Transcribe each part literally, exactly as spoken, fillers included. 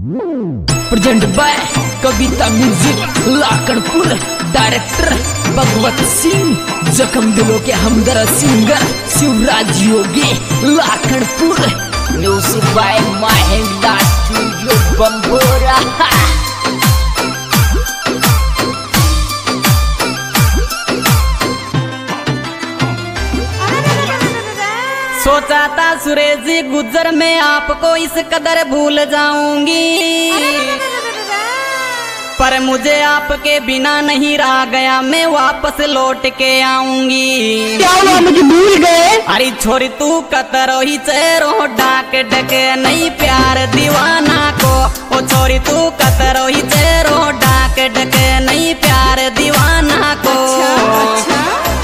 Present by Kavita music Lakhanpur. Director Bhagwat Singh. जख्म दिलों के हमदर्द singer Shivraj Yogi Lakhanpur. Music by Mahendra studio Bambora. सोचा था सुरेश जी गुजर में आपको इस कदर भूल जाऊंगी, पर मुझे आपके बिना नहीं रहा गया, मैं वापस लौट के आऊंगी। क्या हुआ, मुझे भूल गए? अरे छोरी तू कतरो ही चेहरो डाक डके नहीं प्यार दीवाना को। ओ छोरी तू कतरो ही चेहरो डाक डके नहीं प्यार दीवाना को। अच्छा, अच्छा।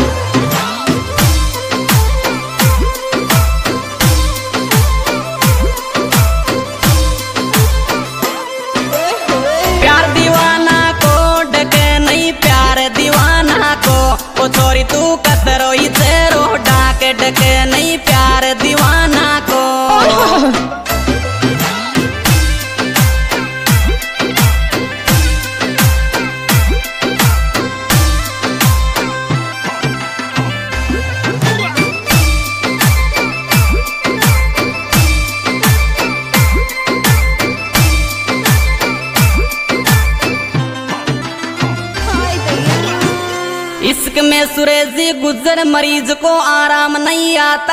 ओ छोरी तू कतरो ही चेहरो डाक डके नहीं प्यार दीवाना को। इश्क में सुरेश जी गुजर मरीज को आराम नहीं आता,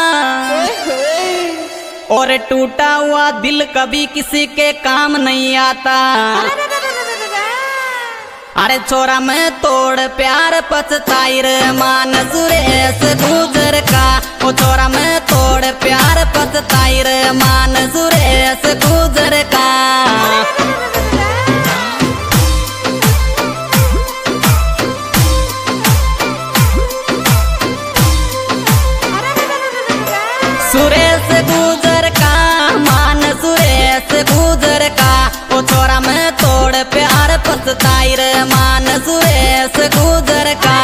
और टूटा हुआ दिल कभी किसी के काम नहीं आता। अरे छोरा मैं तोड़ प्यार पछताई रे मान सुरेश गुजर का। ओ छोरा मैं तोड़ प्यार पछताई रे मान सुरेश गुजर का। सुरेश गुजर का मान सुरेश गुजर का। ओ छोरा मैं तोड़ प्यार पछताई रे मान सुरेश गुजर का।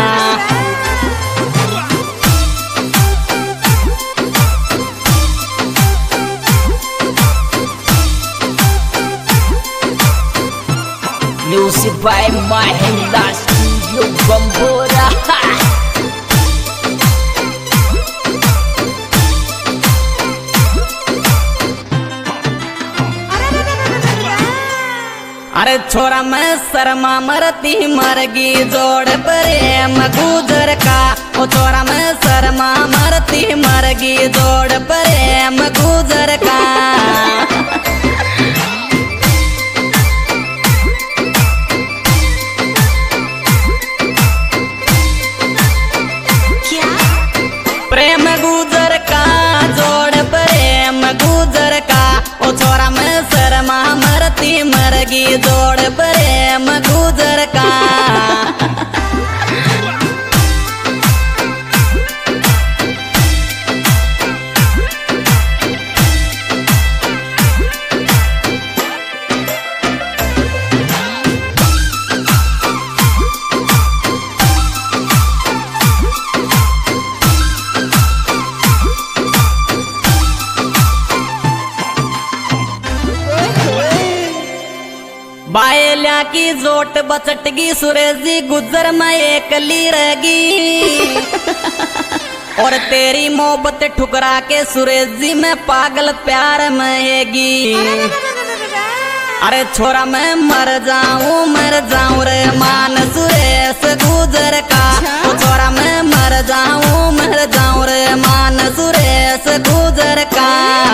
Music by Mahendra studio Bambora. अरे छोरा मैं शर्मा मरती मरगी जोड़ प्रेम गुजर का। ओ छोरा मैं शर्मा मरती मरगी जोड़ प्रेम गुजर का। प्रेम गुजर का जोड़ प्रेम गुजर का। ओ छोरा मैं शर्मा मरती मरगी जोड़ प्रेम गुजर का। बायल्या की जोट बचटगी सुरेश जी गुजर में एकली रहेगी, और तेरी मोहब्बत ठुकरा के सुरेश जी में पागल प्यार महेगी। अरे छोरा मैं मर जाऊं मर जाऊं रे मान सुरेश गुजर का। ओ छोरा मैं मर जाऊं मर जाऊं रे मान सुरेश गुजर का।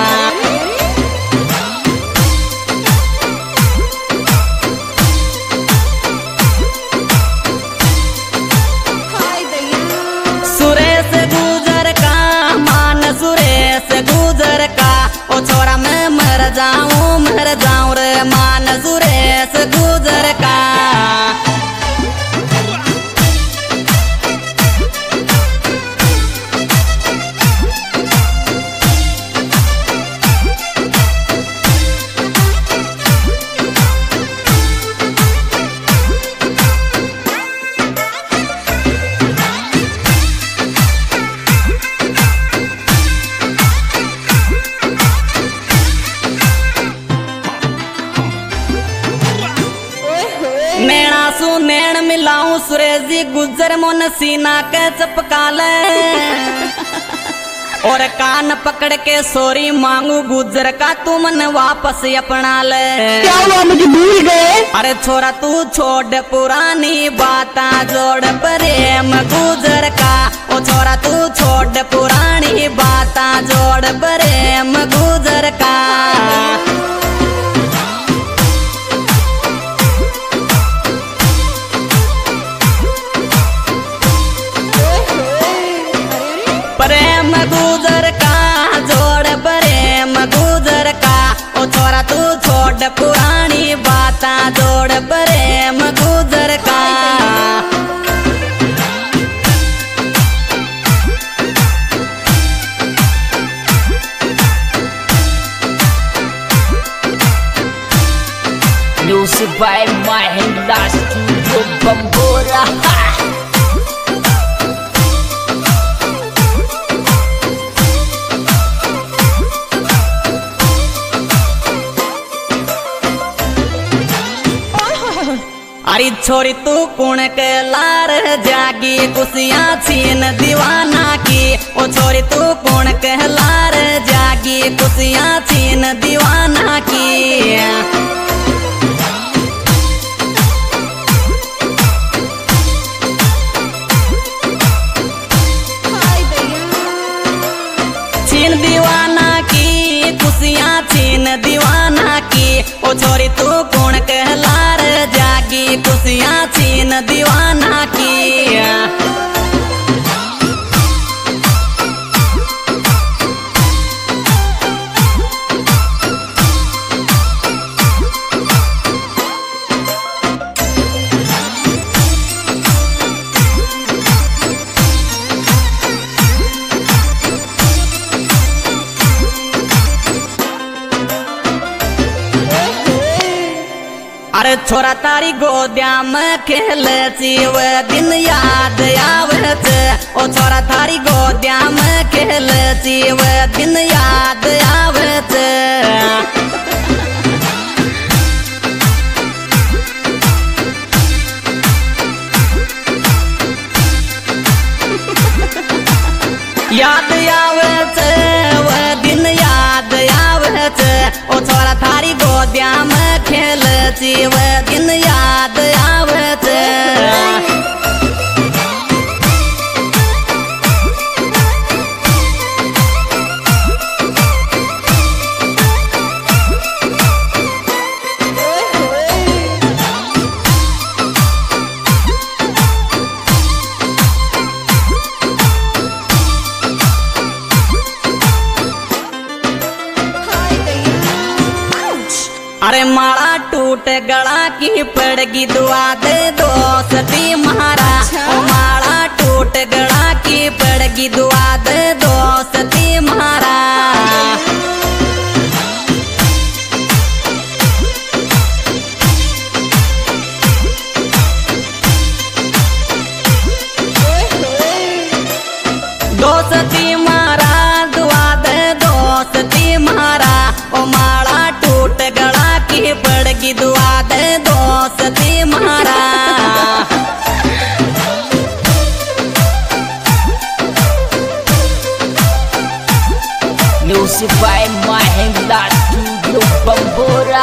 सुरेश गुजर का मान सुरेश गुजर का। ओ छोरा मैं मर जाऊं मर जाऊं रे मान सुरेश गुजर का। नैना सु नैन मिलाऊं सुरेश जी गुजर मोन सीना के चपका ले और कान पकड़ के सोरी मांगू गुजर का तू मन वापस अपना ले। क्या हुआ, मुझे भूल गए? अरे छोरा तू छोड़ पुरानी बाता जोड़ प्रेम गुजर का। ओ छोरा तू छोड़ पुरानी बाता जोड़ प्रेम गुजर का। प्रेम गुजर का जोड़ प्रेम गुजर का। ओ छोरा तू छोड़ पुरानी बाता जोड़ प्रेम गुजर का। Music by Mahindra studio Bambora. अरे छोरी तू कुण के लार जागी कुसिया छीन दीवाना की। ओ छोरी तू कुण के लार जागी कुसिया छीन दीवाना की। छीन दीवाना की कुसिया छीन दीवाना की। ओ छोरी तू कुण के लार जागी कुसिया छीन दीवाना की। अरे छोरा तारी गोद्या में खेल जीव दिन याद आवत। ओ छोरा तारी गोद्या में खेल जीव दिन याद आवत। याद आवत वह दिन याद आवत। ओ छोरा थारी गोद्या में खेल जीव दिन याद आवत। अरे माड़ा टूट गला की पड़गी दुआ दे दोस्ती महारा। ओ माड़ा टूट गला की पड़गी दुआ दे दोस्ती महारा। दोस्ती महारा दुआ दे दोस्ती महारा। ओ माड़ा टूट गला की पड़गी दुआ दे दोस्ती महारा। Music by Mahindra studio Bambora.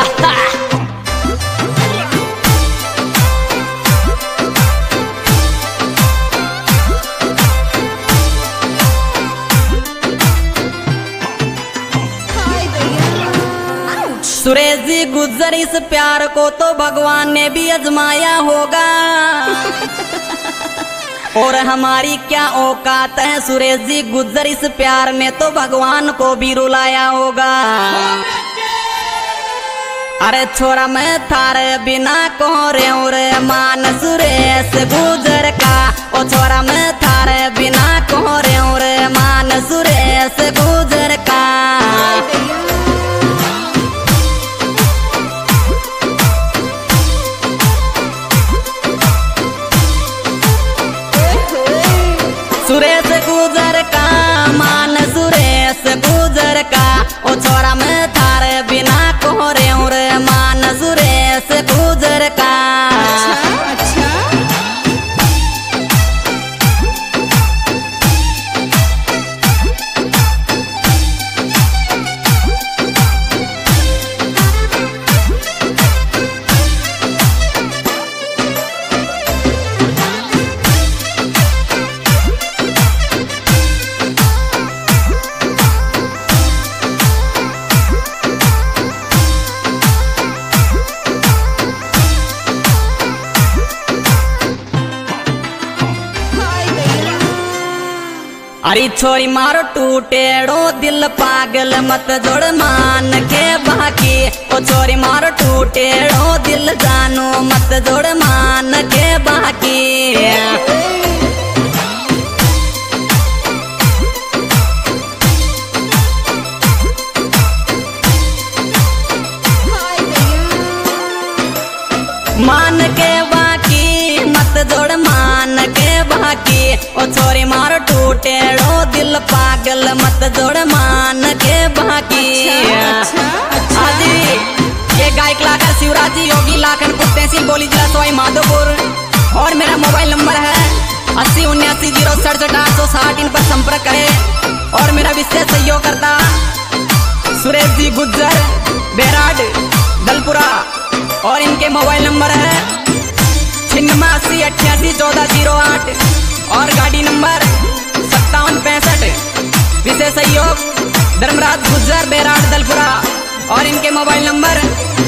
Suresh ji Gujar इस प्यार को तो भगवान ने भी आजमाया होगा। और हमारी क्या औकात है सुरेश जी गुजर इस प्यार में तो भगवान को भी रुलाया होगा। अरे छोरा मैं थारे बिना को रे रे मान सुरेश गुजर का। ओ छोरा मैं थारे बिना को रे रे मान सुरेश गुजर का। सुरेश गुजर का मान सुरेश गुजर का। ओ छोरा मैं थारे बिना को रे रे मान सुरेश गुजर का। अरे छोरी मारो टूटेड़ो दिल पागल मत जोड़ मान के बाकी। ओ छोरी मारो टूटेड़ो दिल जानो मत जोड़ मान के बाकी। मान के बाकी मत जोड़ मान के बाकी। ओ छोरी मारो टूटेड़ो दिल पागल मत जोड़ मान के बाकी। आदि ये गायक कलाकार शिवराज जी योगी लाखन कुत्ते सिंह बोली जिला सवाई माधोपुर। और मेरा मोबाइल नंबर है अस्सी उन्यासी जीरो सड़सठ आठ सौ साठ। इन पर संपर्क करें। और मेरा विशेष सहयोग करता सुरेश जी गुज्जर बेराड दलपुरा। और इनके मोबाइल नंबर है छिन्नवा अस्सी अट्ठासी चौदह जीरो आठ। और गाड़ी नंबर सत्तावन पैंसठ। विशेष सहयोग धर्मराज गुज्जर बेराड दलपुरा। और इनके मोबाइल नंबर